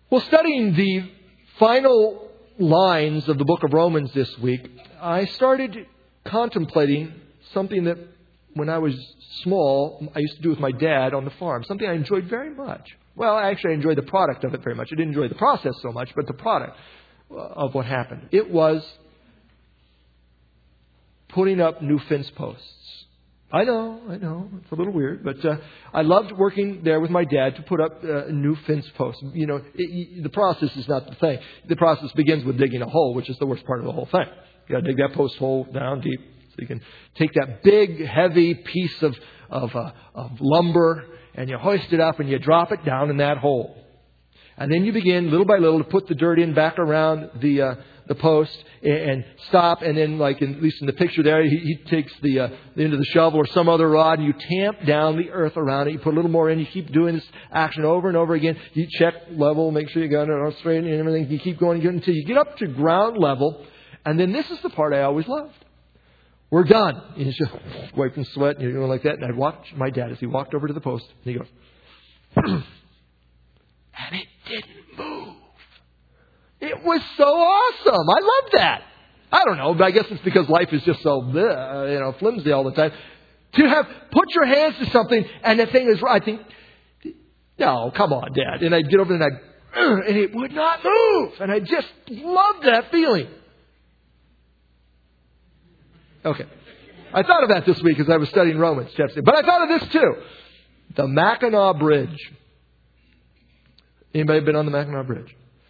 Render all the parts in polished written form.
Well, studying the final lines of the book of Romans this week, I started contemplating something that when I was small, I used to do with my dad on the farm. Something I enjoyed very much. Well, actually, I enjoyed the product of it very much. I didn't enjoy the process so much, but the product of what happened. It was putting up new fence posts. I know. It's a little weird, but I loved working there with my dad to put up new fence posts. You know, the process is not the thing. The process begins with digging a hole, which is the worst part of the whole thing. You got to dig that post hole down deep so you can take that big, heavy piece of lumber and you hoist it up and you drop it down in that hole. And then you begin little by little to put the dirt in back around the post and stop. And then, like at least in the picture there, he takes the end of the shovel or some other rod and you tamp down the earth around it. You put a little more in. You keep doing this action over and over again. You check level, make sure you got it all straight and everything. You keep going until you get up to ground level. And then this is the part I always loved. We're done. And he's just wiping sweat and you're going like that. And I'd watch my dad as he walked over to the post and he goes, and it didn't move. It was so awesome. I love that. I don't know, but I guess it's because life is just so flimsy all the time. To have put your hands to something and the thing is right. I think, no, come on, Dad. And I'd get over and and it would not move. And I just loved that feeling. Okay. I thought of that this week as I was studying Romans chapter. But I thought of this too. The Mackinac Bridge. Anybody been on the Mackinac Bridge?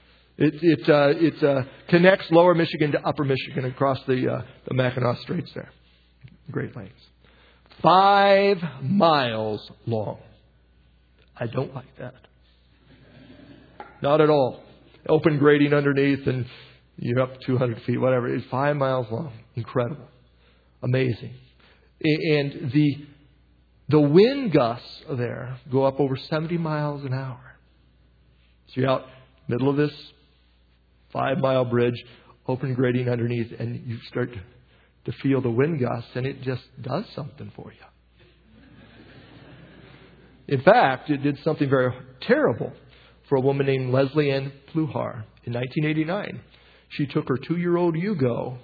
It connects Lower Michigan to Upper Michigan across the Mackinac Straits there. Great Lakes. 5 miles long. I don't like that. Not at all. Open grading underneath and you're up 200 feet, whatever. It's 5 miles long. Incredible. Amazing. And the wind gusts there go up over 70 miles an hour. So you're out middle of this 5-mile bridge, open grading underneath, and you start to feel the wind gusts, and it just does something for you. In fact, it did something very terrible for a woman named Leslie Ann Pluhar in 1989. She took her 2-year-old Hugo,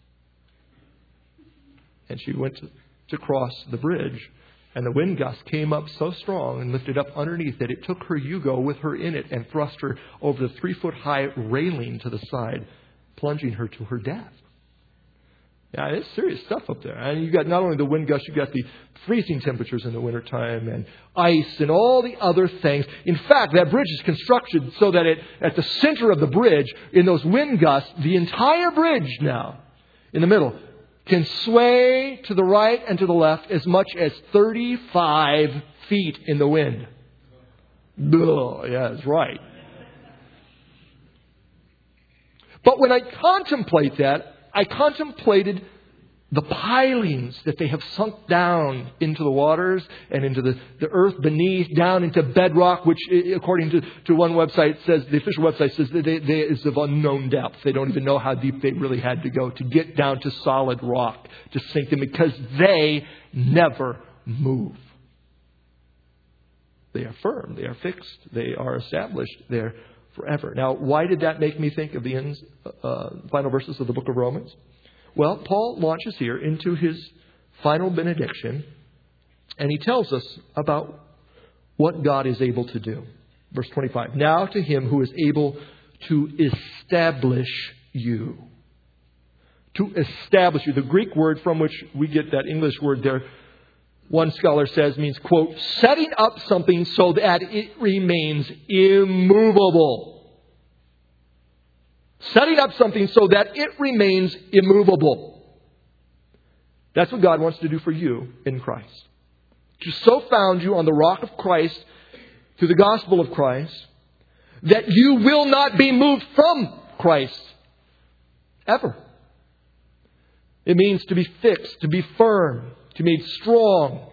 and she went to cross the bridge. And the wind gust came up so strong and lifted up underneath that it took her Hugo with her in it and thrust her over the 3-foot-high railing to the side, plunging her to her death. Yeah, it's serious stuff up there. And you got not only the wind gust, you got the freezing temperatures in the wintertime and ice and all the other things. In fact, that bridge is constructed so that at the center of the bridge, in those wind gusts, the entire bridge now, in the middle, can sway to the right and to the left as much as 35 feet in the wind. Ugh, yeah, that's right. But when I contemplate that, I contemplated the pilings that they have sunk down into the waters and into the earth beneath, down into bedrock, which according to one website says, the official website says that they is of unknown depth. They don't even know how deep they really had to go to get down to solid rock, to sink them, because they never move. They are firm, they are fixed, they are established there forever. Now, why did that make me think of the final verses of the book of Romans? Well, Paul launches here into his final benediction, and he tells us about what God is able to do. Verse 25, now to him who is able to establish you. To establish you. The Greek word from which we get that English word there, one scholar says, means, quote, setting up something so that it remains immovable. Setting up something so that it remains immovable. That's what God wants to do for you in Christ. To so found you on the rock of Christ, through the gospel of Christ, that you will not be moved from Christ. Ever. It means to be fixed, to be firm, to be made strong,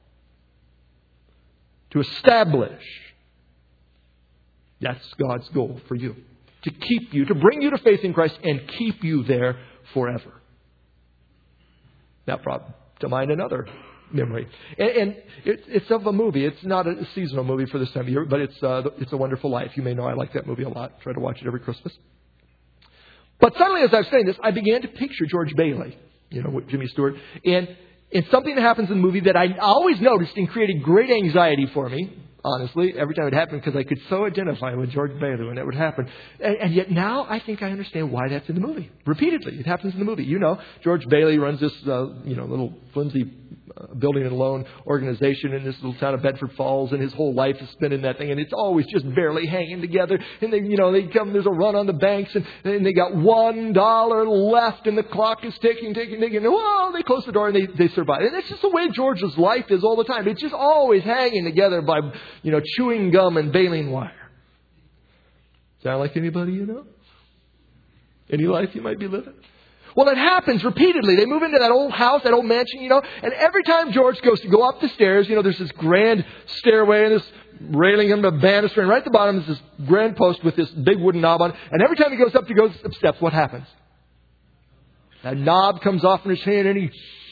to establish. That's God's goal for you. To keep you, to bring you to faith in Christ and keep you there forever. That brought to mind another memory. And it's of a movie. It's not a seasonal movie for this time of year, but it's A Wonderful Life. You may know I like that movie a lot. Try to watch it every Christmas. But suddenly, as I was saying this, I began to picture George Bailey, with Jimmy Stewart. And something that happens in the movie that I always noticed and created great anxiety for me, honestly, every time it happened, because I could so identify with George Bailey when that would happen. And yet now I think I understand why that's in the movie. Repeatedly, it happens in the movie. George Bailey runs this, little flimsy building and loan organization in this little town of Bedford Falls, and his whole life is spent in that thing, and it's always just barely hanging together. And they come, there's a run on the banks, and they got $1 left, and the clock is ticking, and whoa, they close the door and they survive. And that's just the way George's life is all the time. It's just always hanging together by chewing gum and baling wire. Sound like anybody you know? Any life you might be living? Well, it happens repeatedly. They move into that old house, that old mansion, and every time George goes to go up the stairs, there's this grand stairway and this railing and a banister, and right at the bottom is this grand post with this big wooden knob on it. And every time he goes up steps, what happens? That knob comes off in his hand, and he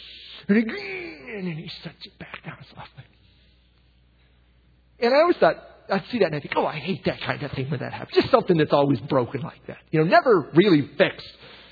sets it back down softly. And I always thought, I'd see that and I think, I hate that kind of thing when that happens. Just something that's always broken like that. Never really fixed.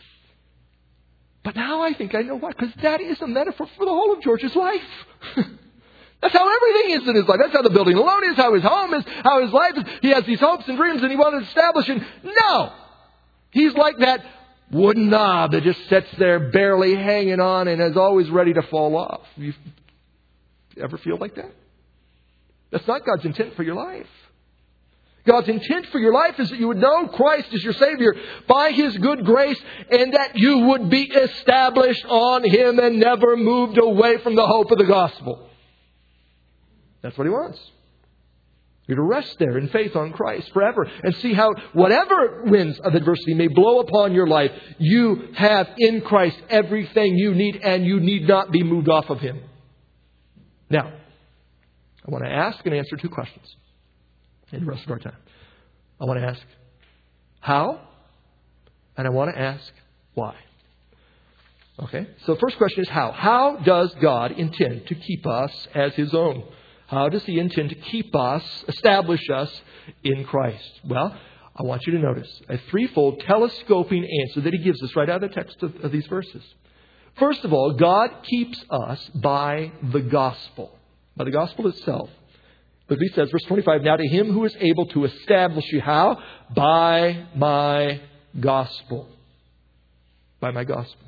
But now I think I know why. Because that is a metaphor for the whole of George's life. That's how everything is in his life. That's how the building alone is, how his home is, how his life is. He has these hopes and dreams and he wants to establish. And no! He's like that wooden knob that just sits there barely hanging on and is always ready to fall off. You ever feel like that? That's not God's intent for your life. God's intent for your life is that you would know Christ as your Savior by His good grace, and that you would be established on Him and never moved away from the hope of the gospel. That's what He wants. You to rest there in faith on Christ forever and see how whatever winds of adversity may blow upon your life, you have in Christ everything you need, and you need not be moved off of Him. Now, I want to ask and answer two questions in the rest of our time. I want to ask how, and I want to ask why. Okay, so the first question is how. How does God intend to keep us as His own? How does He intend to keep us, establish us in Christ? Well, I want you to notice a threefold telescoping answer that He gives us right out of the text of these verses. First of all, God keeps us by the gospel. By the gospel itself. Look what He says, verse 25, now to Him who is able to establish you, how? By my gospel. By my gospel.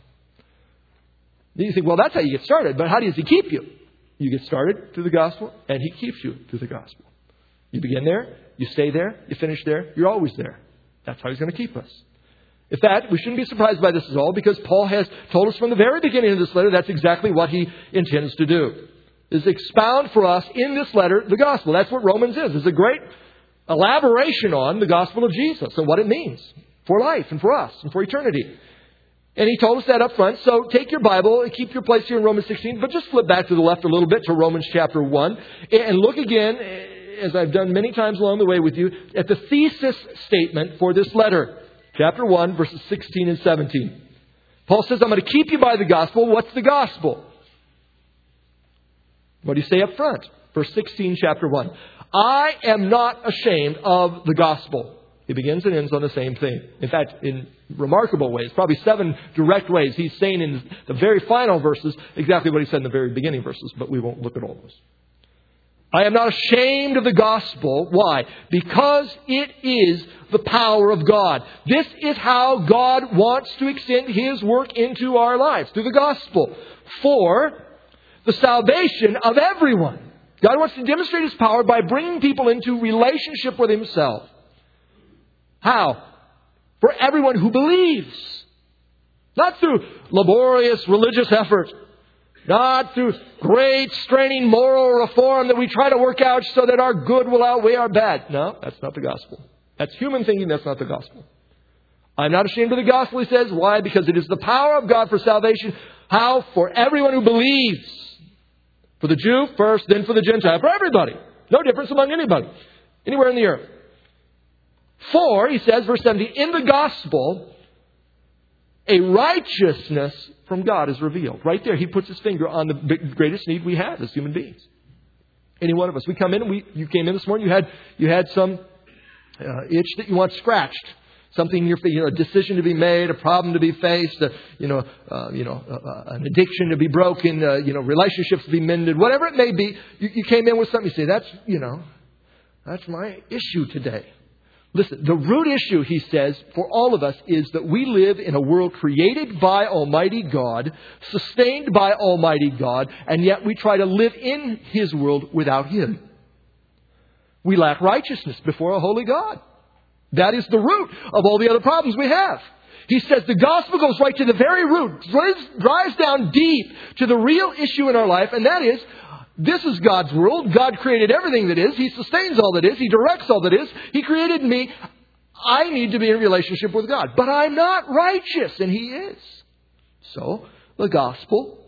Then you think, well, that's how you get started, but how does He keep you? You get started through the gospel, and He keeps you through the gospel. You begin there, you stay there, you finish there, you're always there. That's how He's going to keep us. In fact, we shouldn't be surprised by this at all, because Paul has told us from the very beginning of this letter that's exactly what he intends to do. Is expound for us in this letter the gospel. That's what Romans is. It's a great elaboration on the gospel of Jesus and what it means for life and for us and for eternity. And he told us that up front. So take your Bible, keep your place here in Romans 16, but just flip back to the left a little bit to Romans chapter 1 and look again, as I've done many times along the way with you, at the thesis statement for this letter. Chapter 1, verses 16 and 17. Paul says, I'm going to keep you by the gospel. What's the gospel? What do you say up front? Verse 16, chapter 1. I am not ashamed of the gospel. He begins and ends on the same thing. In fact, in remarkable ways, probably 7 direct ways, he's saying in the very final verses exactly what he said in the very beginning verses, but we won't look at all those. I am not ashamed of the gospel. Why? Because it is the power of God. This is how God wants to extend His work into our lives, through the gospel. For the salvation of everyone. God wants to demonstrate His power by bringing people into relationship with Himself. How? For everyone who believes. Not through laborious religious effort. Not through great straining moral reform that we try to work out so that our good will outweigh our bad. No, that's not the gospel. That's human thinking. That's not the gospel. I'm not ashamed of the gospel, he says. Why? Because it is the power of God for salvation. How? For everyone who believes. For the Jew first, then for the Gentile. For everybody. No difference among anybody. Anywhere in the earth. For, he says, verse 17, in the gospel, A righteousness from God is revealed. Right there, he puts his finger on the greatest need we have as human beings. Any one of us. We come in and you came in this morning, you had some itch that you want scratched. Something a decision to be made, a problem to be faced, an addiction to be broken, relationships to be mended, whatever it may be. You came in with something. You say, that's my issue today. Listen, the root issue, he says, for all of us is that we live in a world created by Almighty God, sustained by Almighty God, and yet we try to live in His world without Him. We lack righteousness before a holy God. That is the root of all the other problems we have. He says the gospel goes right to the very root, drives down deep to the real issue in our life, and that is, this is God's world. God created everything that is. He sustains all that is. He directs all that is. He created me. I need to be in relationship with God. But I'm not righteous, and He is. So, the gospel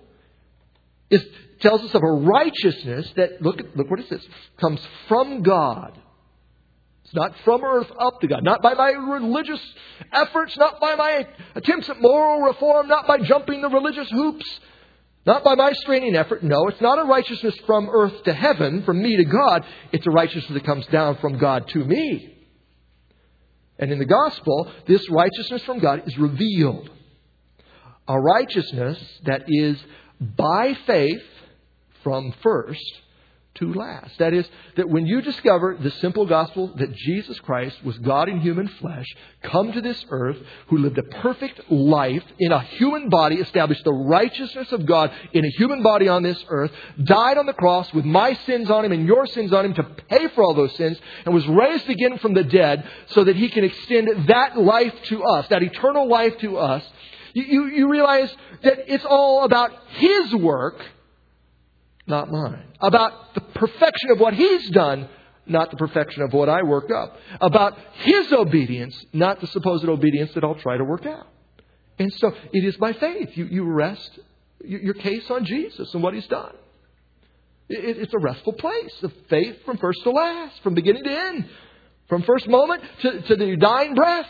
tells us of a righteousness that, look what it says, comes from God. It's not from earth up to God. Not by my religious efforts. Not by my attempts at moral reform. Not by jumping the religious hoops. Not by my straining effort. No, it's not a righteousness from earth to heaven, from me to God. It's a righteousness that comes down from God to me. And in the gospel, this righteousness from God is revealed. A righteousness that is by faith from first to last. That is, that when you discover the simple gospel that Jesus Christ was God in human flesh, come to this earth, who lived a perfect life in a human body, established the righteousness of God in a human body on this earth, died on the cross with my sins on Him and your sins on Him to pay for all those sins, and was raised again from the dead so that He can extend that life to us, that eternal life to us. You realize that it's all about His work, not mine. About the perfection of what He's done, not the perfection of what I work up. About His obedience, not the supposed obedience that I'll try to work out. And so it is by faith. You rest your case on Jesus and what He's done. It's a restful place of faith from first to last, from beginning to end, from first moment to the dying breath.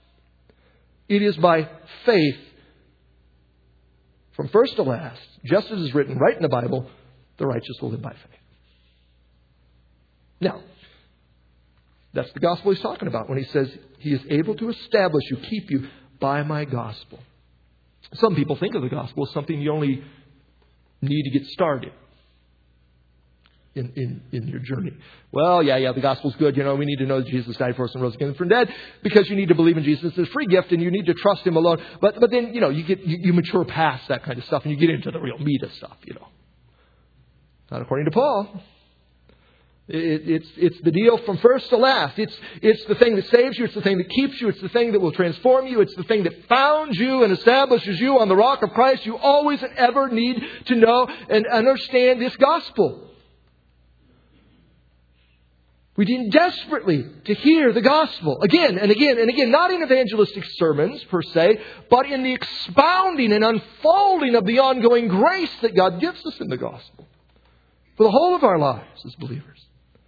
It is by faith from first to last, just as is written right in the Bible, the righteous will live by faith. Now, that's the gospel he's talking about when he says He is able to establish you, keep you by my gospel. Some people think of the gospel as something you only need to get started in your journey. Well, yeah, the gospel's good. We need to know that Jesus died for us and rose again from the dead because you need to believe in Jesus. It's a free gift and you need to trust Him alone. But then, you mature past that kind of stuff and you get into the real meat of stuff, Not according to Paul. It's the deal from first to last. It's the thing that saves you. It's the thing that keeps you. It's the thing that will transform you. It's the thing that founds you and establishes you on the rock of Christ. You always and ever need to know and understand this gospel. We need desperately to hear the gospel again and again and again, not in evangelistic sermons per se, but in the expounding and unfolding of the ongoing grace that God gives us in the gospel for the whole of our lives as believers.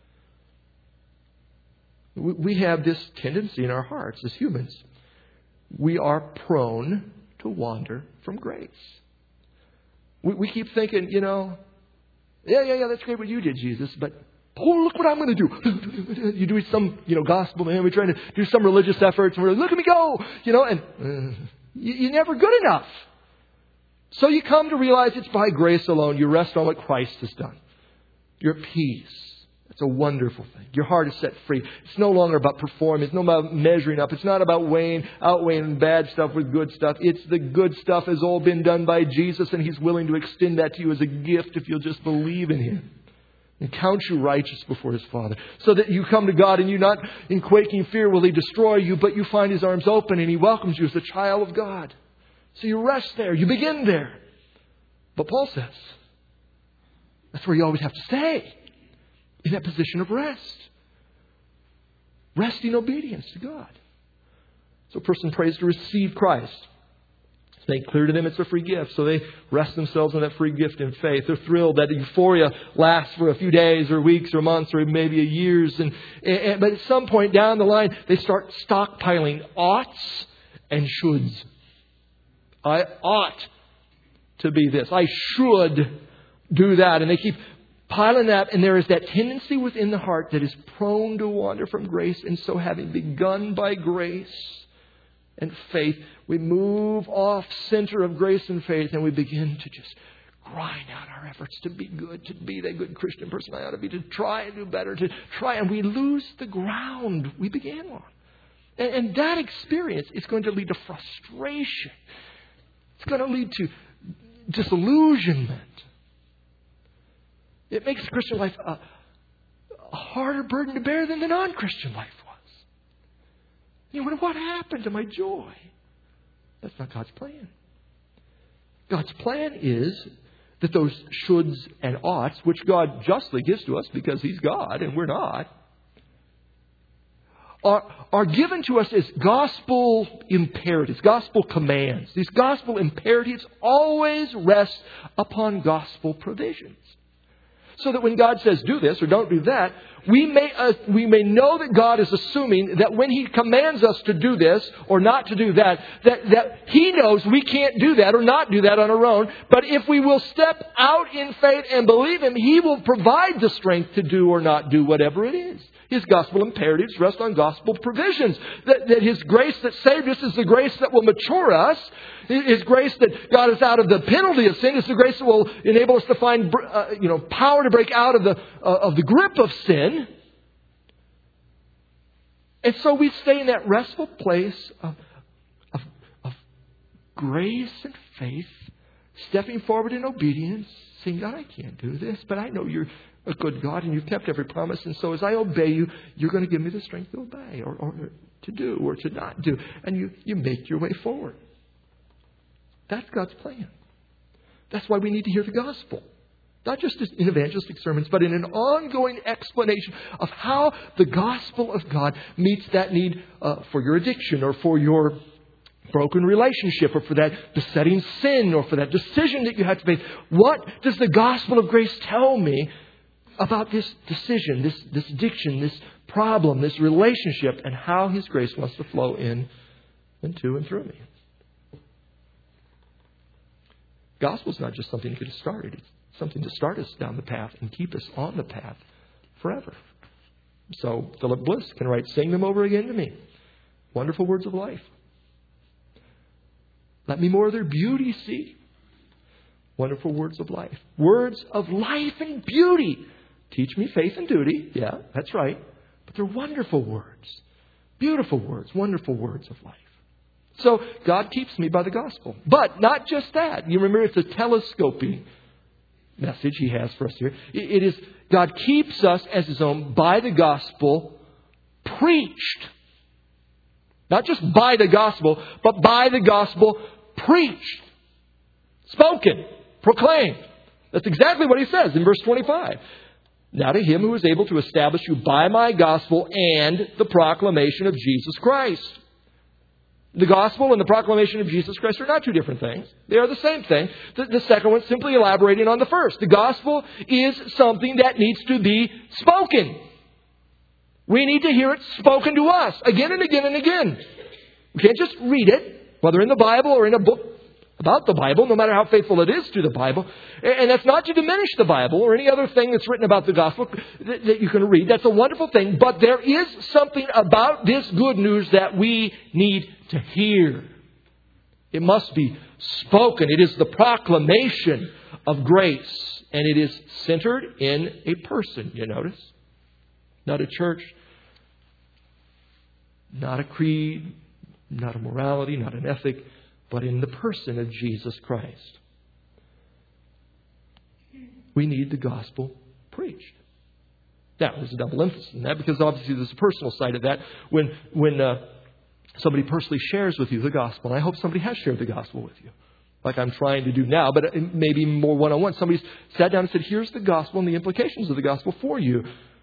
We have this tendency in our hearts as humans. We are prone to wander from grace. We keep thinking, yeah, that's great what you did, Jesus, but look what I'm going to do. You do some, gospel, man. We're trying to do some religious efforts. And we're like, look at me go. And you're never good enough. So you come to realize it's by grace alone. You rest on what Christ has done. You're at peace. It's a wonderful thing. Your heart is set free. It's no longer about performance. It's not about measuring up. It's not about outweighing bad stuff with good stuff. It's the good stuff has all been done by Jesus, and He's willing to extend that to you as a gift if you'll just believe in Him. And count you righteous before His Father. So that you come to God and you're not in quaking fear will He destroy you, but you find His arms open and He welcomes you as a child of God. So you rest there. You begin there. But Paul says, that's where you always have to stay. In that position of rest. Resting obedience to God. So a person prays to receive Christ. It's made clear to them it's a free gift. So they rest themselves on that free gift in faith. They're thrilled that euphoria lasts for a few days or weeks or months or maybe years. But at some point down the line, they start stockpiling oughts and shoulds. I ought to be this. I should do that. And they keep piling that. And there is that tendency within the heart that is prone to wander from grace. And so having begun by grace and faith, we move off center of grace and faith, and we begin to just grind out our efforts to be good, to be that good Christian person I ought to be, to try and do better, to try, and we lose the ground we began on. And that experience is going to lead to frustration. It's going to lead to disillusionment. It makes the Christian life a harder burden to bear than the non-Christian life was. You know, what happened to my joy? That's not God's plan. God's plan is that those shoulds and oughts, which God justly gives to us because He's God and we're not, are given to us as gospel imperatives, gospel commands. These gospel imperatives always rest upon gospel provisions. So that when God says do this or don't do that, we may know that God is assuming that when He commands us to do this or not to do that, that He knows we can't do that or not do that on our own. But if we will step out in faith and believe Him, He will provide the strength to do or not do whatever it is. His gospel imperatives rest on gospel provisions. That His grace that saved us is the grace that will mature us. His grace that got us out of the penalty of sin is the grace that will enable us to find power to break out of the grip of sin. And so we stay in that restful place of grace and faith, stepping forward in obedience, saying, God, I can't do this, but I know You're a good God and You've kept every promise. And so as I obey You, You're going to give me the strength to obey or to do or to not do. And you make your way forward. That's God's plan. That's why we need to hear the gospel. Not just in evangelistic sermons, but in an ongoing explanation of how the gospel of God meets that need for your addiction or for your broken relationship or for that besetting sin or for that decision that you have to make. What does the gospel of grace tell me about this decision, this addiction, this problem, this relationship, and how His grace wants to flow in and to and through me? Gospel is not just something to get us started. It's something to start us down the path and keep us on the path forever. So Philip Bliss can write, sing them over again to me. Wonderful words of life. Let me more of their beauty see. Wonderful words of life. Words of life and beauty. Teach me faith and duty. Yeah, that's right. But they're wonderful words. Beautiful words. Wonderful words of life. So God keeps me by the gospel. But not just that. You remember it's a telescoping message He has for us here. It is God keeps us as His own by the gospel preached. Not just by the gospel, but by the gospel preached. Spoken. Proclaimed. That's exactly what He says in verse 25. Now to Him who is able to establish you by my gospel and the proclamation of Jesus Christ. The gospel and the proclamation of Jesus Christ are not two different things. They are the same thing. The second one simply elaborating on the first. The gospel is something that needs to be spoken. We need to hear it spoken to us again and again and again. We can't just read it, whether in the Bible or in a book about the Bible, no matter how faithful it is to the Bible. And that's not to diminish the Bible or any other thing that's written about the gospel that you can read. That's a wonderful thing. But there is something about this good news that we need to hear. It must be spoken. It is the proclamation of grace. And it is centered in a person, you notice. Not a church, not a creed, not a morality, not an ethic, but in the person of Jesus Christ. We need the gospel preached. Now, there's a double emphasis in that because obviously there's a personal side of that. When somebody personally shares with you the gospel, and I hope somebody has shared the gospel with you, like I'm trying to do now, but maybe more one-on-one. Somebody's sat down and said, here's the gospel and the implications of the gospel for you.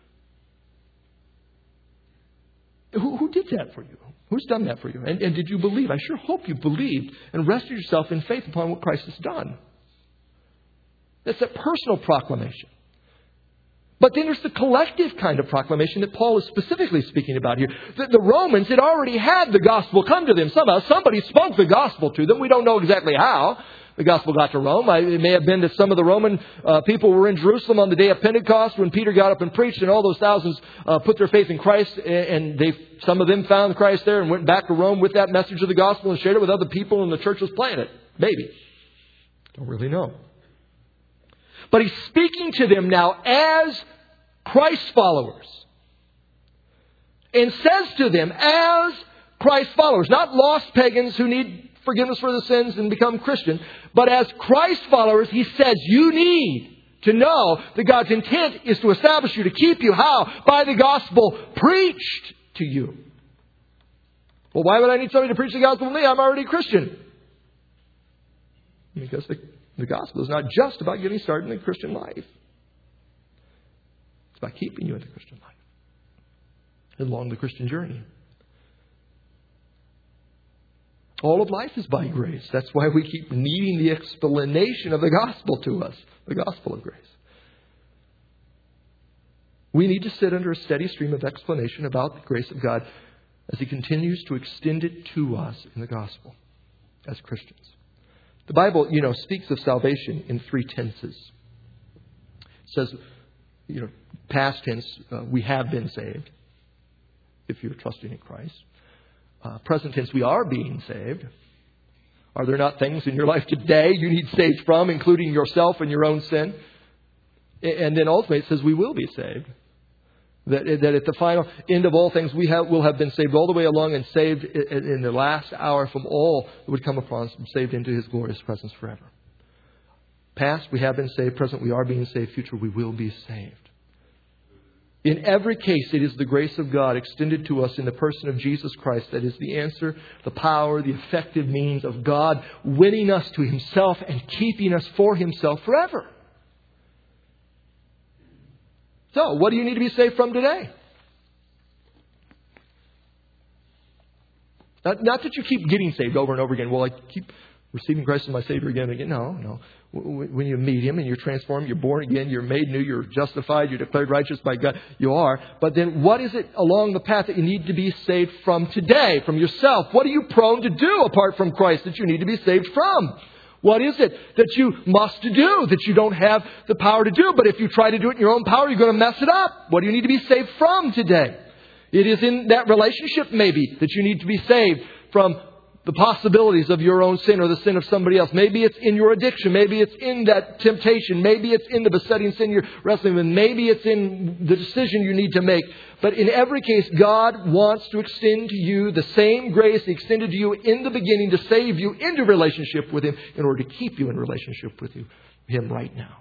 Who did that for you? Who's done that for you? And did you believe? I sure hope you believed and rested yourself in faith upon what Christ has done. That's that personal proclamation. But then there's the collective kind of proclamation that Paul is specifically speaking about here. The Romans had already had the gospel come to them somehow. Somebody spoke the gospel to them. We don't know exactly how the gospel got to Rome. It may have been that some of the Roman people were in Jerusalem on the day of Pentecost when Peter got up and preached, and all those thousands put their faith in Christ, and some of them found Christ there and went back to Rome with that message of the gospel and shared it with other people, and the church was playing it. Maybe. Don't really know. But he's speaking to them now as Christ followers. And says to them as Christ followers, not lost pagans who need forgiveness for their sins and become Christian, but as Christ followers, he says, you need to know that God's intent is to establish you, to keep you. How? By the gospel preached to you. Well, why would I need somebody to preach the gospel to me? I'm already a Christian. Because the gospel is not just about getting started in the Christian life. It's about keeping you in the Christian life, along the Christian journey. All of life is by grace. That's why we keep needing the explanation of the gospel to us, the gospel of grace. We need to sit under a steady stream of explanation about the grace of God as He continues to extend it to us in the gospel as Christians. The Bible, speaks of salvation in three tenses. It says, past tense, we have been saved, if you're trusting in Christ. Present tense, we are being saved. Are there not things in your life today you need saved from, including yourself and your own sin? And then ultimately it says we will be saved. That at the final end of all things, will have been saved all the way along and saved in the last hour from all that would come upon us, saved into His glorious presence forever. Past, we have been saved. Present, we are being saved. Future, we will be saved. In every case, it is the grace of God extended to us in the person of Jesus Christ that is the answer, the power, the effective means of God winning us to Himself and keeping us for Himself forever. So, what do you need to be saved from today? Not that you keep getting saved over and over again. Well, I keep receiving Christ as my Savior again and again. No. When you meet Him and you're transformed, you're born again, you're made new, you're justified, you're declared righteous by God. You are. But then what is it along the path that you need to be saved from today, from yourself? What are you prone to do apart from Christ that you need to be saved from? What is it that you must do that you don't have the power to do? But if you try to do it in your own power, you're going to mess it up. What do you need to be saved from today? It is in that relationship maybe that you need to be saved from the possibilities of your own sin or the sin of somebody else. Maybe it's in your addiction. Maybe it's in that temptation. Maybe it's in the besetting sin you're wrestling with. Maybe it's in the decision you need to make. But in every case, God wants to extend to you the same grace He extended to you in the beginning to save you into relationship with Him in order to keep you in relationship with Him right now.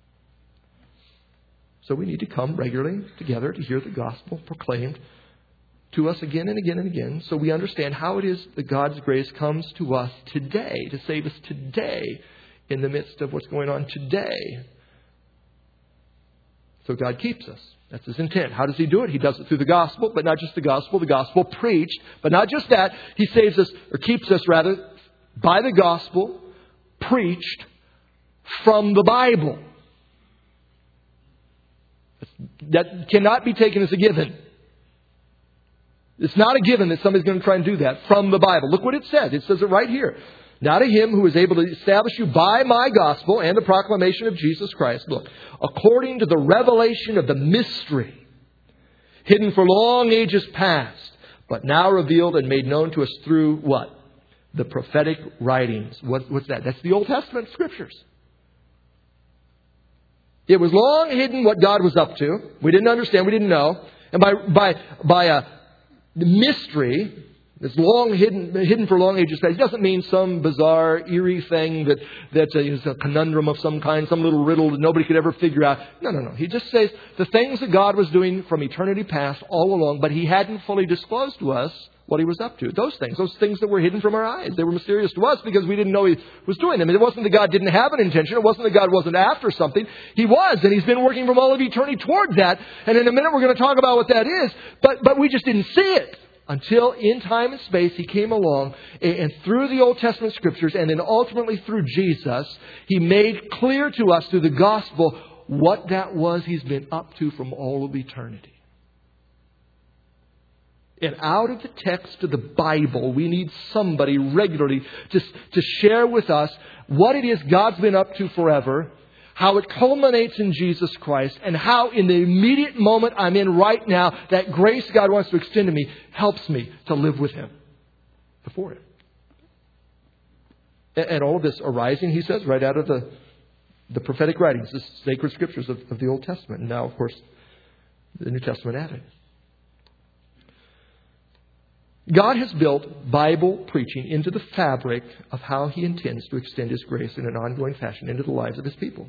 So we need to come regularly together to hear the gospel proclaimed to us again and again and again, so we understand how it is that God's grace comes to us today, to save us today in the midst of what's going on today. So God keeps us. That's His intent. How does He do it? He does it through the gospel, but not just the gospel preached. But not just that, He saves us, or keeps us rather, by the gospel preached from the Bible. That cannot be taken as a given. It's not a given that somebody's going to try and do that from the Bible. Look what it says. It says it right here. Now to Him who is able to establish you by my gospel and the proclamation of Jesus Christ. Look, according to the revelation of the mystery, hidden for long ages past, but now revealed and made known to us through what? The prophetic writings. What's that? That's the Old Testament scriptures. It was long hidden what God was up to. We didn't understand. We didn't know. And by the mystery, it's long hidden for long ages past. It doesn't mean some bizarre, eerie thing that is a conundrum of some kind, some little riddle that nobody could ever figure out. No. He just says the things that God was doing from eternity past all along, but He hadn't fully disclosed to us what He was up to. Those things that were hidden from our eyes. They were mysterious to us because we didn't know He was doing them. It wasn't that God didn't have an intention. It wasn't that God wasn't after something. He was, and He's been working from all of eternity towards that. And in a minute we're going to talk about what that is. But we just didn't see it until in time and space He came along, and through the Old Testament scriptures and then ultimately through Jesus, He made clear to us through the gospel what that was He's been up to from all of eternity. And out of the text of the Bible, we need somebody regularly to share with us what it is God's been up to forever, how it culminates in Jesus Christ, and how in the immediate moment I'm in right now, that grace God wants to extend to me helps me to live with Him, before Him. And all of this arising, he says, right out of the prophetic writings, the sacred scriptures of the Old Testament. And now, of course, the New Testament added. God has built Bible preaching into the fabric of how He intends to extend His grace in an ongoing fashion into the lives of His people.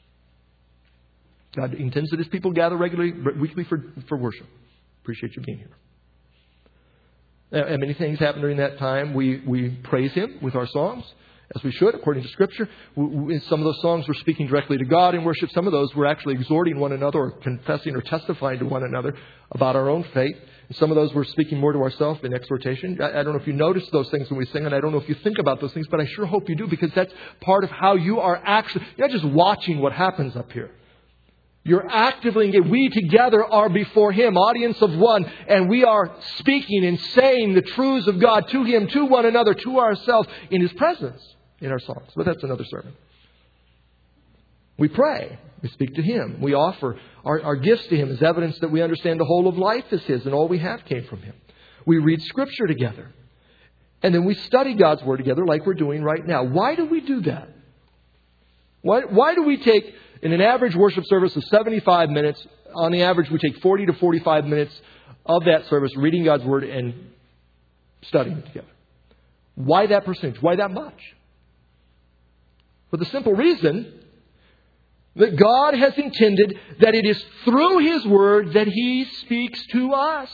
God intends that His people gather regularly, weekly for worship. Appreciate you being here. And many things happen during that time. We praise Him with our songs, as we should, according to Scripture. In some of those songs we're speaking directly to God in worship. Some of those we're actually exhorting one another or confessing or testifying to one another about our own faith. And some of those we're speaking more to ourselves in exhortation. I don't know if you notice those things when we sing, and I don't know if you think about those things, but I sure hope you do, because that's part of how you are actually, you're not just watching what happens up here. You're actively engaged. We together are before Him, audience of one, and we are speaking and saying the truths of God to Him, to one another, to ourselves, in His presence, in our songs. But that's another sermon. We pray. We speak to Him. We offer our gifts to Him as evidence that we understand the whole of life is His and all we have came from Him. We read Scripture together. And then we study God's Word together like we're doing right now. Why do we do that? Why do we take, in an average worship service of 75 minutes, on the average we take 40 to 45 minutes of that service reading God's Word and studying it together? Why that percentage? Why that much? For the simple reason that God has intended that it is through His Word that He speaks to us.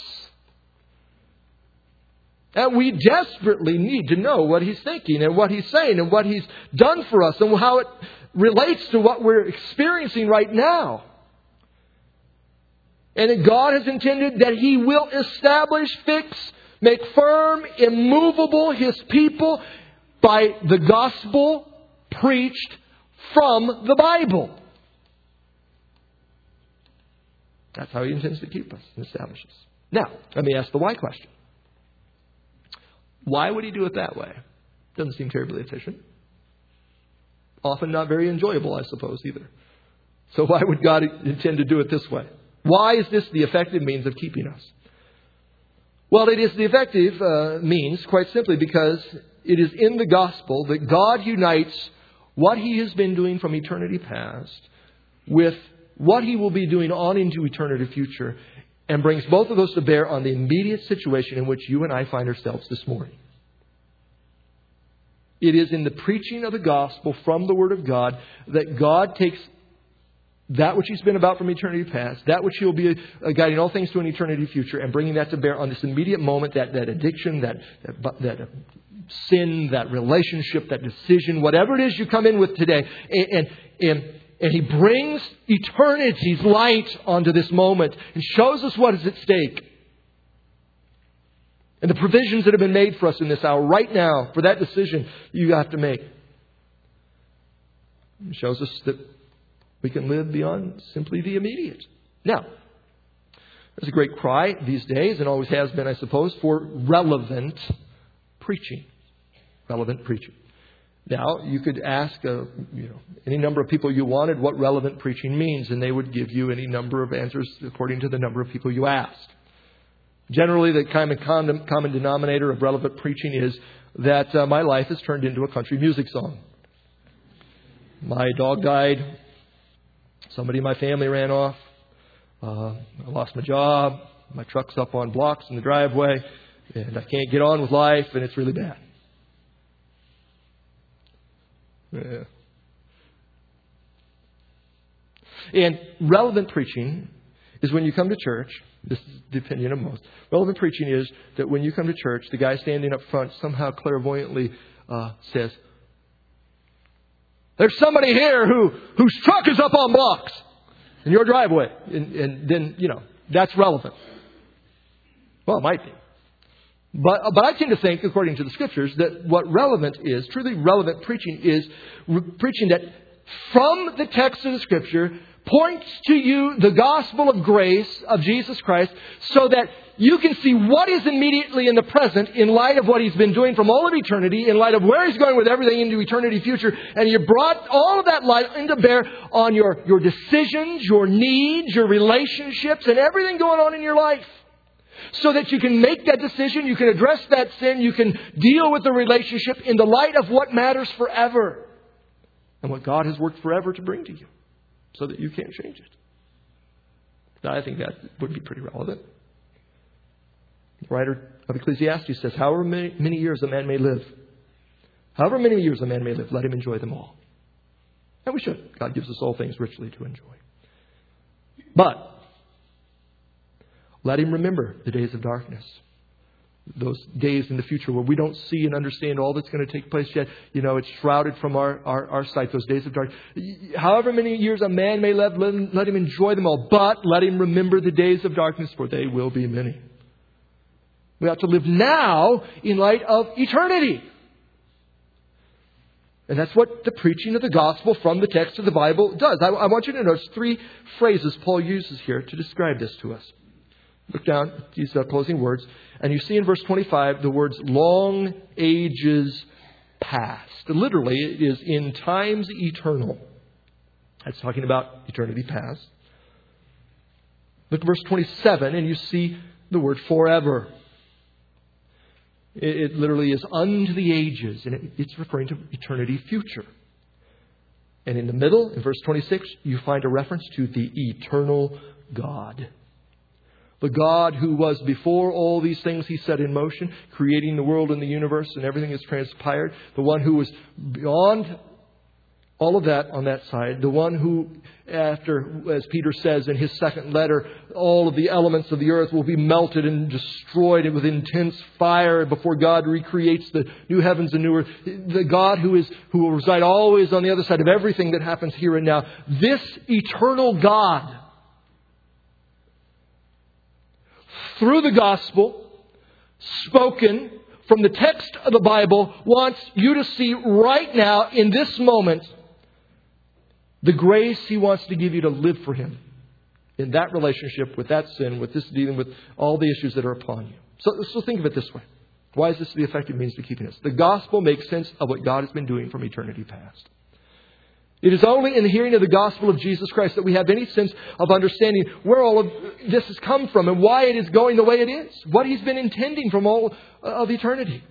And we desperately need to know what He's thinking and what He's saying and what He's done for us and how it relates to what we're experiencing right now. And that God has intended that He will establish, fix, make firm, immovable His people by the gospel preached from the Bible. That's how He intends to keep us and establish us. Now, let me ask the why question. Why would He do it that way? Doesn't seem terribly efficient. Often not very enjoyable, I suppose, either. So why would God intend to do it this way? Why is this the effective means of keeping us? Well, it is the effective means, quite simply, because it is in the gospel that God unites what He has been doing from eternity past with what He will be doing on into eternity future, and brings both of those to bear on the immediate situation in which you and I find ourselves this morning. It is in the preaching of the gospel from the Word of God that God takes that which He's been about from eternity past, that which He'll be guiding all things to an eternity future, and bringing that to bear on this immediate moment, that addiction, that sin, that relationship, that decision, whatever it is you come in with today. And He brings eternity's light onto this moment and shows us what is at stake. And the provisions that have been made for us in this hour right now for that decision you have to make. It shows us that we can live beyond simply the immediate. Now, there's a great cry these days, and always has been, I suppose, for relevant preaching. Relevant preaching. Now, you could ask any number of people you wanted what relevant preaching means, and they would give you any number of answers according to the number of people you asked. Generally, the kind of common denominator of relevant preaching is that my life has turned into a country music song. My dog died. Somebody in my family ran off. I lost my job. My truck's up on blocks in the driveway, and I can't get on with life, and it's really bad. Yeah. And relevant preaching is when you come to church. This is the opinion of most. Relevant preaching is that when you come to church, the guy standing up front somehow clairvoyantly says, "There's somebody here whose truck is up on blocks in your driveway," and then that's relevant. Well, it might be. But I tend to think, according to the Scriptures, that what relevant is, truly relevant preaching is preaching that from the text of the Scripture points to you the gospel of grace of Jesus Christ so that you can see what is immediately in the present in light of what He's been doing from all of eternity, in light of where He's going with everything into eternity future. And you brought all of that light into bear on your decisions, your needs, your relationships, and everything going on in your life. So that you can make that decision, you can address that sin, you can deal with the relationship in the light of what matters forever. And what God has worked forever to bring to you. So that you can't change it. Now, I think that would be pretty relevant. The writer of Ecclesiastes says, however many years a man may live, let him enjoy them all. And we should. God gives us all things richly to enjoy. But let him remember the days of darkness. Those days in the future where we don't see and understand all that's going to take place yet. You know, it's shrouded from our sight, those days of darkness. However many years a man may live, let him enjoy them all. But let him remember the days of darkness, for they will be many. We ought to live now in light of eternity. And that's what the preaching of the gospel from the text of the Bible does. I want you to notice 3 phrases Paul uses here to describe this to us. Look down at these closing words. And you see in verse 25 the words long ages past. Literally, it is in times eternal. That's talking about eternity past. Look at verse 27 and you see the word forever. It literally is unto the ages, and it's referring to eternity future. And in the middle, in verse 26, you find a reference to the eternal God. The God who was before all these things He set in motion, creating the world and the universe and everything that's transpired. The one who was beyond all of that on that side. The one who, after, as Peter says in his second letter, all of the elements of the earth will be melted and destroyed with intense fire before God recreates the new heavens and new earth. The God who will reside always on the other side of everything that happens here and now. This eternal God, through the gospel, spoken from the text of the Bible, wants you to see right now, in this moment, the grace He wants to give you to live for Him in that relationship, with that sin, with this dealing with all the issues that are upon you. So think of it this way. Why is this the effective means to keeping us? The gospel makes sense of what God has been doing from eternity past. It is only in the hearing of the gospel of Jesus Christ that we have any sense of understanding where all of this has come from and why it is going the way it is. What He's been intending from all of eternity.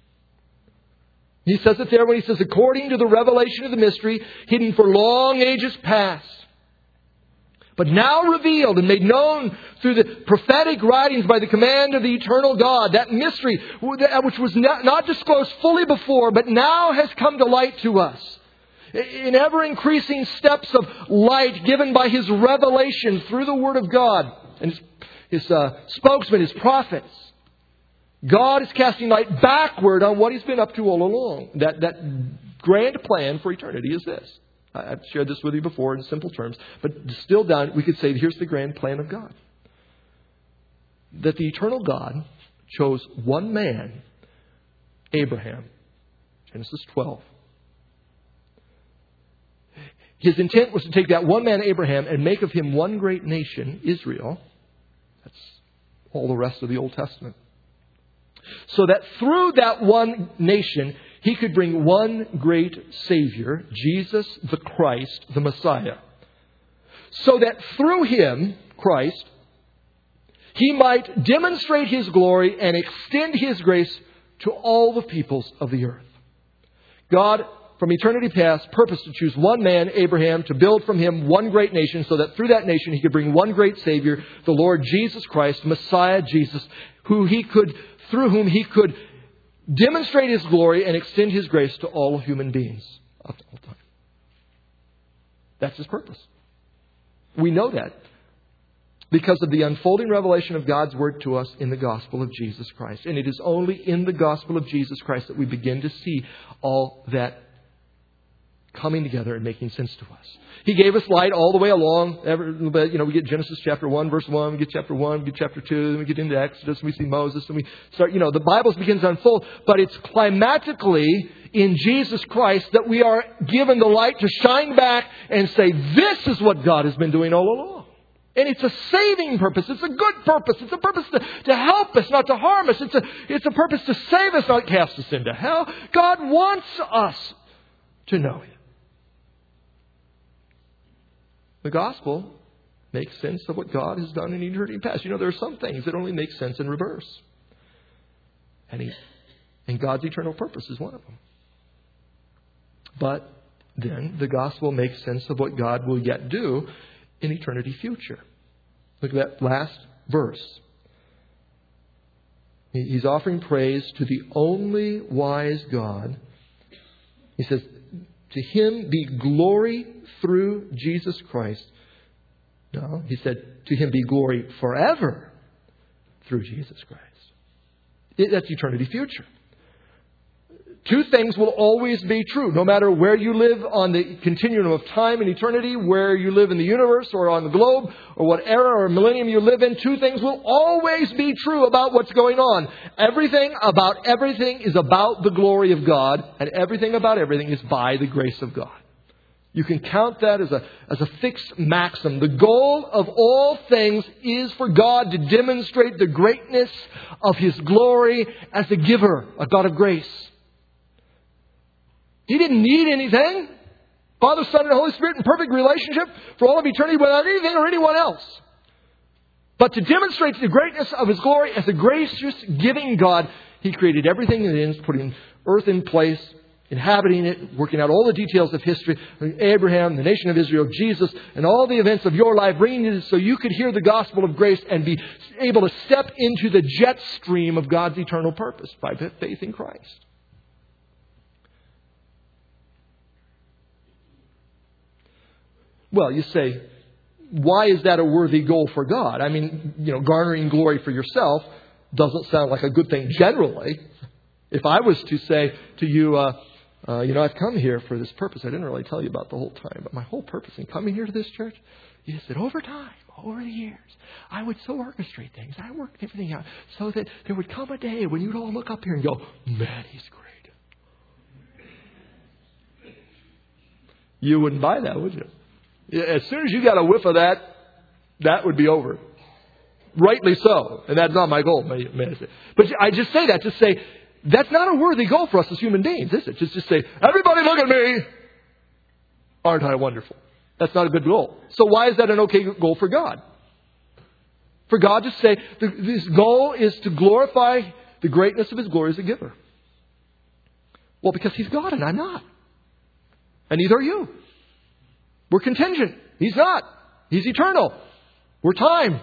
He says it there when He says, according to the revelation of the mystery, hidden for long ages past, but now revealed and made known through the prophetic writings by the command of the eternal God. That mystery, which was not disclosed fully before, but now has come to light to us. In ever-increasing steps of light given by His revelation through the Word of God and His spokesman, His prophets. God is casting light backward on what He's been up to all along. That grand plan for eternity is this. I've shared this with you before in simple terms. But distilled down, we could say here's the grand plan of God. That the eternal God chose one man, Abraham. Genesis 12. His intent was to take that one man, Abraham, and make of him one great nation, Israel. That's all the rest of the Old Testament. So that through that one nation, He could bring one great Savior, Jesus the Christ, the Messiah. So that through Him, Christ, He might demonstrate His glory and extend His grace to all the peoples of the earth. God, from eternity past, purposed to choose one man, Abraham, to build from him one great nation so that through that nation He could bring one great Savior, the Lord Jesus Christ, Messiah Jesus, through whom He could demonstrate His glory and extend His grace to all human beings of all time. That's His purpose. We know that because of the unfolding revelation of God's Word to us in the gospel of Jesus Christ. And it is only in the gospel of Jesus Christ that we begin to see all that coming together and making sense to us. He gave us light all the way along. We get Genesis chapter 1, verse 1. We get chapter 1, we get chapter 2. Then we get into Exodus and we see Moses. And we start, the Bible begins to unfold. But it's climatically in Jesus Christ that we are given the light to shine back and say, this is what God has been doing all along. And it's a saving purpose. It's a good purpose. It's a purpose to help us, not to harm us. It's a purpose to save us, not cast us into hell. God wants us to know Him. The gospel makes sense of what God has done in eternity past. There are some things that only make sense in reverse. And God's eternal purpose is one of them. But then the gospel makes sense of what God will yet do in eternity future. Look at that last verse. He's offering praise to the only wise God. He says, to Him be glory through Jesus Christ. No, he said, to Him be glory forever through Jesus Christ. That's eternity future. Two things will always be true, no matter where you live on the continuum of time and eternity, where you live in the universe or on the globe, or what era or millennium you live in. Two things will always be true about what's going on. Everything about everything is about the glory of God, and everything about everything is by the grace of God. You can count that as a fixed maxim. The goal of all things is for God to demonstrate the greatness of His glory as a giver, a God of grace. He didn't need anything. Father, Son, and Holy Spirit in perfect relationship for all of eternity without anything or anyone else. But to demonstrate the greatness of His glory as a gracious, giving God, He created everything that is, putting earth in place, inhabiting it, working out all the details of history, Abraham, the nation of Israel, Jesus, and all the events of your life, bringing it so you could hear the gospel of grace and be able to step into the jet stream of God's eternal purpose by faith in Christ. Well, you say, why is that a worthy goal for God? I mean, garnering glory for yourself doesn't sound like a good thing generally. If I was to say to you, I've come here for this purpose. I didn't really tell you about the whole time, but my whole purpose in coming here to this church is that over time, over the years, I would so orchestrate things. I worked everything out so that there would come a day when you'd all look up here and go, man, he's great. You wouldn't buy that, would you? As soon as you got a whiff of that, that would be over. Rightly so. And that's not my goal, may I say. But I just say that to say, that's not a worthy goal for us as human beings, is it? Just say, everybody look at me. Aren't I wonderful? That's not a good goal. So why is that an okay goal for God? For God to say, this goal is to glorify the greatness of His glory as a giver. Well, because He's God and I'm not. And neither are you. We're contingent. He's not. He's eternal. We're time.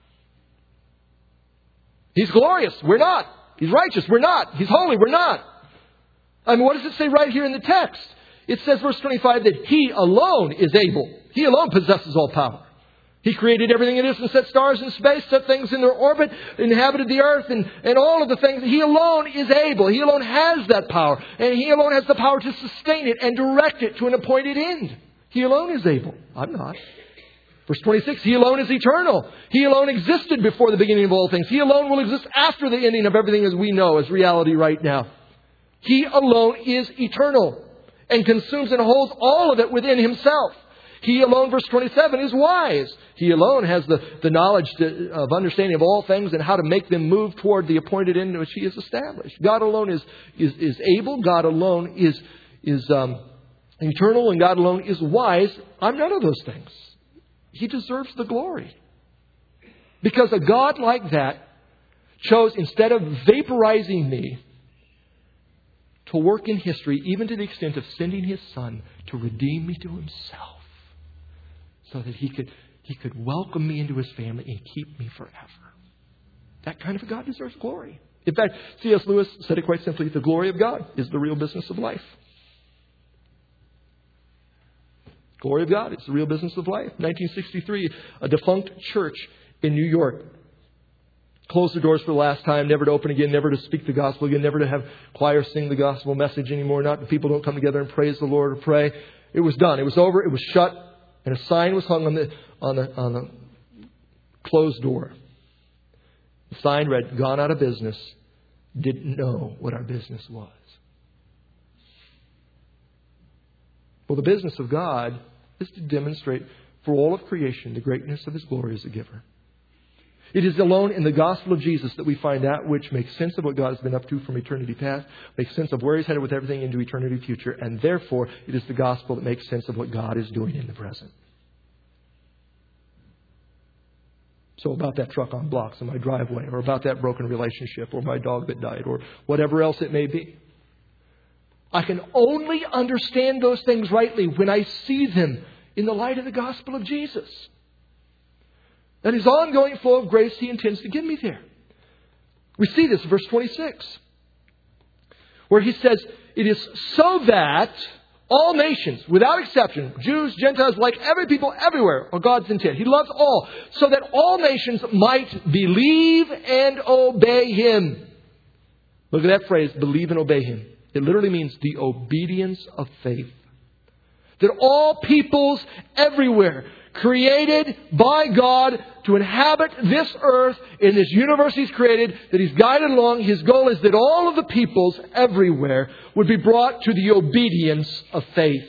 He's glorious. We're not. He's righteous. We're not. He's holy. We're not. I mean, what does it say right here in the text? It says, verse 25, that He alone is able. He alone possesses all power. He created everything it is and set stars in space, set things in their orbit, inhabited the earth and all of the things. He alone is able. He alone has that power. And He alone has the power to sustain it and direct it to an appointed end. He alone is able. I'm not. Verse 26, He alone is eternal. He alone existed before the beginning of all things. He alone will exist after the ending of everything as we know, as reality right now. He alone is eternal and consumes and holds all of it within Himself. He alone, verse 27, is wise. He alone has the knowledge of understanding of all things and how to make them move toward the appointed end which He has established. God alone is able. God alone is eternal, and God alone is wise. I'm none of those things. He deserves the glory. Because a God like that chose, instead of vaporizing me, to work in history, even to the extent of sending His Son to redeem me to Himself, so that He could welcome me into His family and keep me forever. That kind of a God deserves glory. In fact, C.S. Lewis said it quite simply, the glory of God is the real business of life. Glory of God, it's the real business of life. 1963, a defunct church in New York closed the doors for the last time, never to open again, never to speak the gospel again, never to have choir sing the gospel message anymore. Not people don't come together and praise the Lord or pray. It was done. It was over. It was shut. And a sign was hung on the closed door. The sign read, "Gone out of business. Didn't know what our business was." Well, the business of God is to demonstrate for all of creation the greatness of His glory as a giver. It is alone in the gospel of Jesus that we find that which makes sense of what God has been up to from eternity past, makes sense of where He's headed with everything into eternity future, and therefore it is the gospel that makes sense of what God is doing in the present. So about that truck on blocks in my driveway, or about that broken relationship, or my dog that died, or whatever else it may be. I can only understand those things rightly when I see them in the light of the gospel of Jesus. That His ongoing flow of grace He intends to give me there. We see this in verse 26, where He says, it is so that all nations, without exception, Jews, Gentiles, like every people everywhere, are God's intent. He loves all, so that all nations might believe and obey Him. Look at that phrase, believe and obey Him. It literally means the obedience of faith. That all peoples everywhere, created by God to inhabit this earth in this universe He's created, that He's guided along. His goal is that all of the peoples everywhere would be brought to the obedience of faith.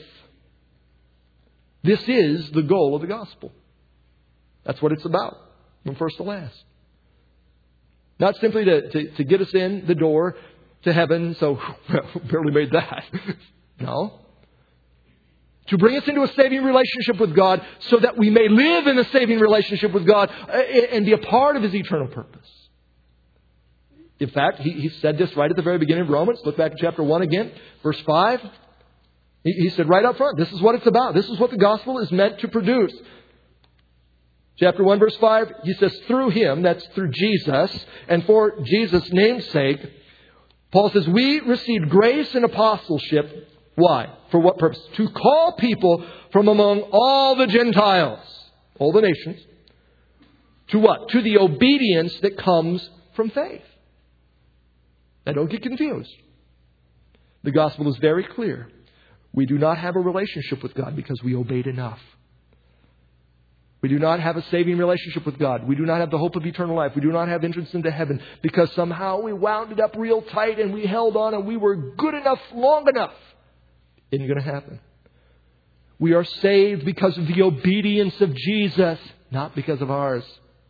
This is the goal of the gospel. That's what it's about, from first to last. Not simply to get us in the door to heaven, so barely made that. No. To bring us into a saving relationship with God so that we may live in a saving relationship with God and be a part of His eternal purpose. In fact, he said this right at the very beginning of Romans. Look back at chapter 1 again, verse 5. He said right up front, this is what it's about. This is what the gospel is meant to produce. Chapter 1, verse 5, he says, through Him, that's through Jesus, and for Jesus' name's sake, Paul says, we received grace and apostleship. Why? For what purpose? To call people from among all the Gentiles, all the nations, to what? To the obedience that comes from faith. Now don't get confused. The gospel is very clear. We do not have a relationship with God because we obeyed enough. We do not have a saving relationship with God. We do not have the hope of eternal life. We do not have entrance into heaven because somehow we wound it up real tight and we held on and we were good enough long enough. Isn't going to happen. We are saved because of the obedience of Jesus, not because of ours.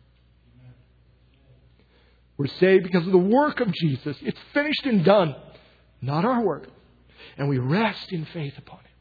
We're saved because of the work of Jesus. It's finished and done, not our work. And we rest in faith upon Him.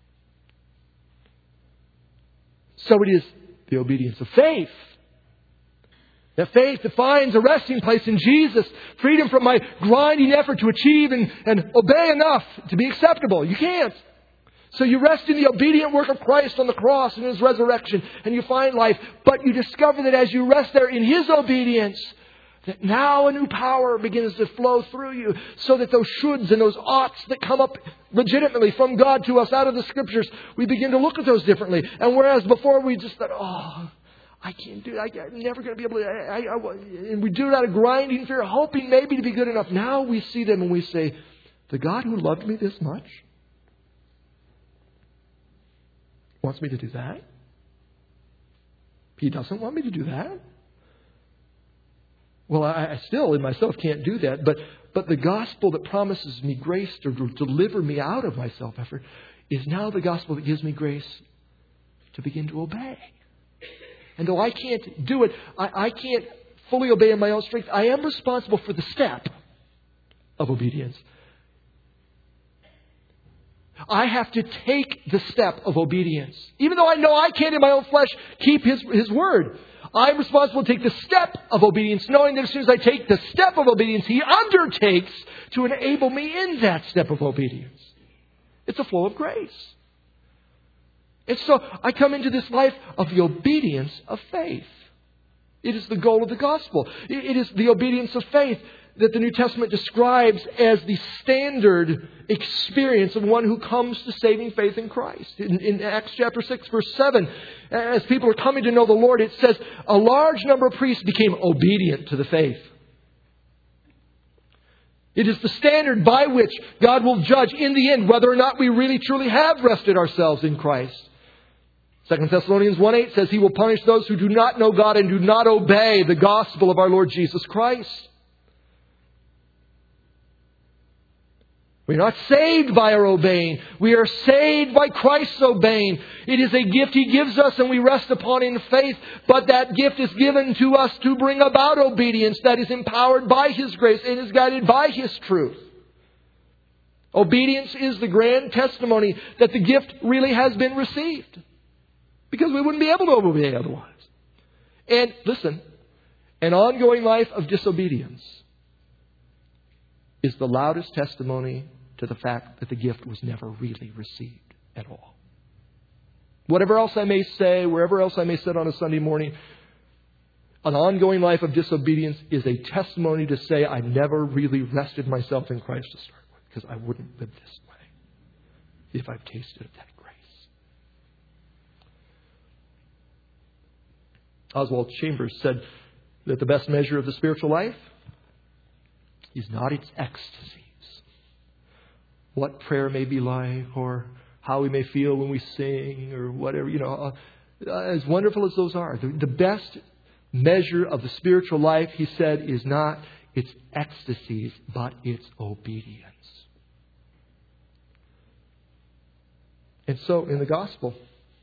So it is the obedience of faith. That faith that finds a resting place in Jesus. Freedom from my grinding effort to achieve and obey enough to be acceptable. You can't. So you rest in the obedient work of Christ on the cross and His resurrection, and you find life. But you discover that as you rest there in His obedience, that now a new power begins to flow through you, so that those shoulds and those oughts that come up legitimately from God to us out of the Scriptures, we begin to look at those differently. And whereas before we just thought, I can't do it. I'm never going to be able to. And we do it out of grinding fear, hoping maybe to be good enough. Now we see them and we say, the God who loved me this much wants me to do that? He doesn't want me to do that? Well, I still in myself can't do that. But the gospel that promises me grace to deliver me out of my self-effort is now the gospel that gives me grace to begin to obey. And though I can't do it, I can't fully obey in my own strength, I am responsible for the step of obedience. I have to take the step of obedience. Even though I know I can't in my own flesh keep His word. I'm responsible to take the step of obedience, knowing that as soon as I take the step of obedience, He undertakes to enable me in that step of obedience. It's a flow of grace. And so I come into this life of the obedience of faith. It is the goal of the gospel. It is the obedience of faith that the New Testament describes as the standard experience of one who comes to saving faith in Christ. In Acts chapter 6, verse 7, as people are coming to know the Lord, it says, a large number of priests became obedient to the faith. It is the standard by which God will judge in the end whether or not we really truly have rested ourselves in Christ. 2 Thessalonians 1:8 says He will punish those who do not know God and do not obey the gospel of our Lord Jesus Christ. We're not saved by our obeying. We are saved by Christ's obeying. It is a gift He gives us and we rest upon in faith. But that gift is given to us to bring about obedience that is empowered by His grace and is guided by His truth. Obedience is the grand testimony that the gift really has been received. Because we wouldn't be able to obey otherwise. And listen, an ongoing life of disobedience is the loudest testimony to the fact that the gift was never really received at all. Whatever else I may say, wherever else I may sit on a Sunday morning, an ongoing life of disobedience is a testimony to say I never really rested myself in Christ to start with, because I wouldn't live this way if I've tasted of that grace. Oswald Chambers said that the best measure of the spiritual life is not its ecstasies. What prayer may be like, or how we may feel when we sing, or whatever, as wonderful as those are. The best measure of the spiritual life, he said, is not its ecstasies, but its obedience. And so, in the gospel,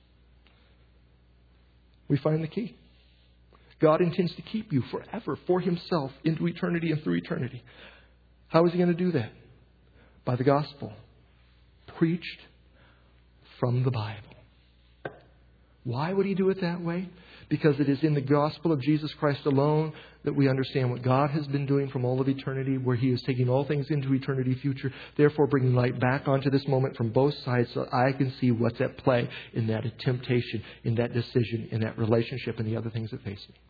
we find the key. God intends to keep you forever for Himself into eternity and through eternity. How is He going to do that? By the gospel, preached from the Bible. Why would He do it that way? Because it is in the gospel of Jesus Christ alone that we understand what God has been doing from all of eternity, where He is taking all things into eternity future, therefore bringing light back onto this moment from both sides so I can see what's at play in that temptation, in that decision, in that relationship, and the other things that face me.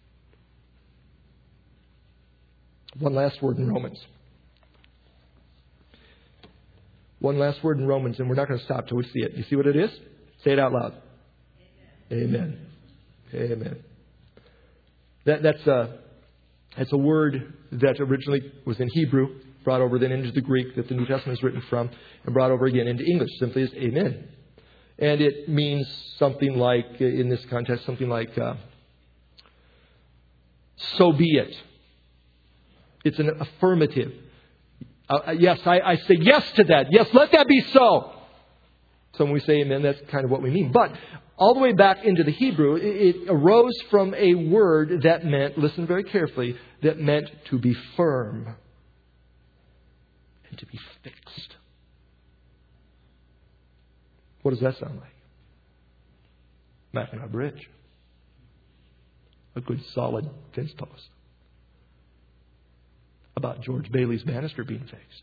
One last word in Romans. One last word in Romans, and we're not going to stop till we see it. You see what it is? Say it out loud. Amen. Amen. That's a word that originally was in Hebrew, brought over then into the Greek that the New Testament is written from, and brought over again into English, simply as amen. And it means something like, in this context, something like, so be it. It's an affirmative. Yes, I say yes to that. Yes, let that be so. So when we say amen, that's kind of what we mean. But all the way back into the Hebrew, it arose from a word that meant, listen very carefully, that meant to be firm and to be fixed. What does that sound like? Mackinac Bridge. A good solid fence post. About George Bailey's banister being fixed.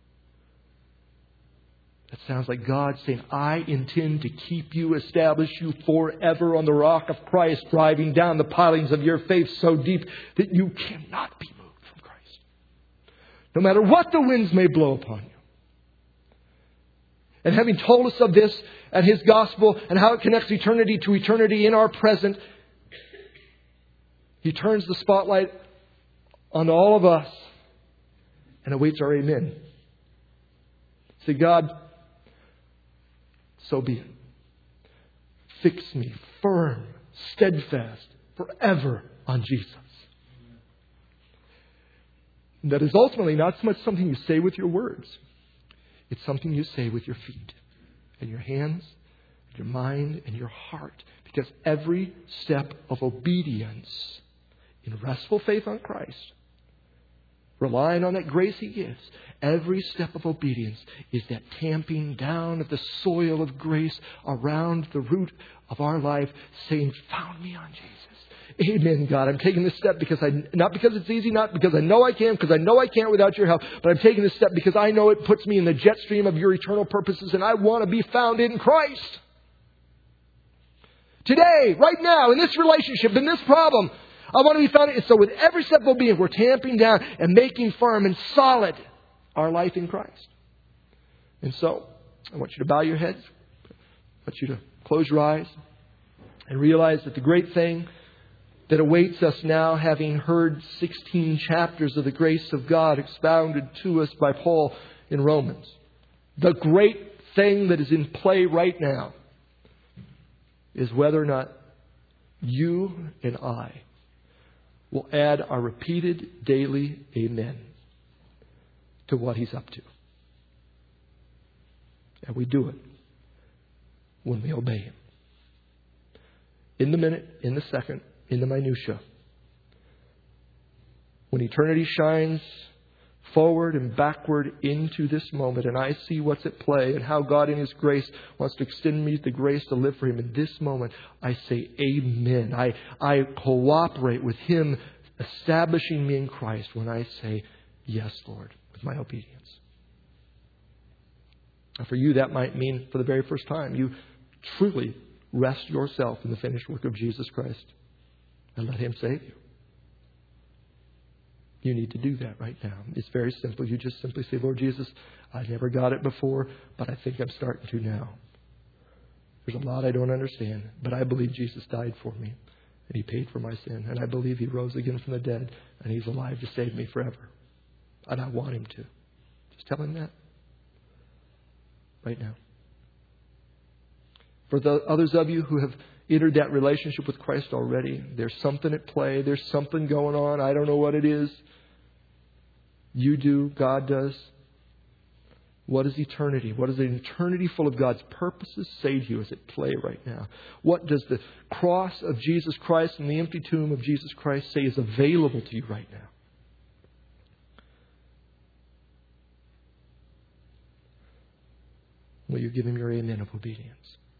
That sounds like God saying, I intend to keep you, establish you forever on the rock of Christ, driving down the pilings of your faith so deep that you cannot be moved from Christ. No matter what the winds may blow upon you. And having told us of this and His gospel and how it connects eternity to eternity in our present, He turns the spotlight on all of us and awaits our amen. Say, God, so be it. Fix me firm, steadfast, forever on Jesus. And that is ultimately not so much something you say with your words. It's something you say with your feet and your hands, your mind, and your heart. Because every step of obedience in restful faith on Christ, relying on that grace He gives, every step of obedience is that tamping down of the soil of grace around the root of our life, saying, found me on Jesus. Amen, God. I'm taking this step because not because it's easy, not because I know I can, because I know I can't without your help, but I'm taking this step because I know it puts me in the jet stream of your eternal purposes, and I want to be found in Christ. Today, right now, in this relationship, in this problem, I want to be found. And so with every step of obedience, we're tamping down and making firm and solid our life in Christ. And so, I want you to bow your heads. I want you to close your eyes and realize that the great thing that awaits us now, having heard 16 chapters of the grace of God expounded to us by Paul in Romans, the great thing that is in play right now is whether or not you and I will add our repeated daily amen to what He's up to. And we do it when we obey Him. In the minute, in the second, in the minutia. When eternity shines forward and backward into this moment, and I see what's at play and how God in His grace wants to extend me the grace to live for Him in this moment, I say amen. I cooperate with Him establishing me in Christ when I say, yes, Lord, with my obedience. Now for you, that might mean for the very first time, you truly rest yourself in the finished work of Jesus Christ and let Him save you. You need to do that right now. It's very simple. You just simply say, Lord Jesus, I never got it before, but I think I'm starting to now. There's a lot I don't understand, but I believe Jesus died for me and He paid for my sin. And I believe He rose again from the dead and He's alive to save me forever. And I want Him to. Just tell Him that right now. For the others of you who have entered that relationship with Christ already, there's something at play. There's something going on. I don't know what it is. You do. God does. What is eternity? What does an eternity full of God's purposes say to you as at play right now? What does the cross of Jesus Christ and the empty tomb of Jesus Christ say is available to you right now? Will you give Him your amen of obedience?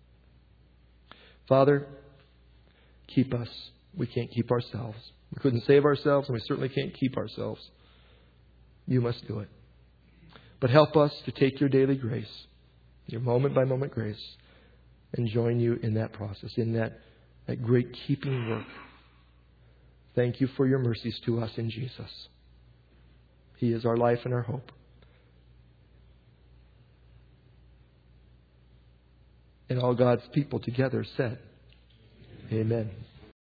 Father, keep us. We can't keep ourselves. We couldn't save ourselves, and we certainly can't keep ourselves. You must do it. But help us to take your daily grace, your moment-by-moment grace, and join you in that process, in that great keeping work. Thank you for your mercies to us in Jesus. He is our life and our hope. And all God's people together said, amen.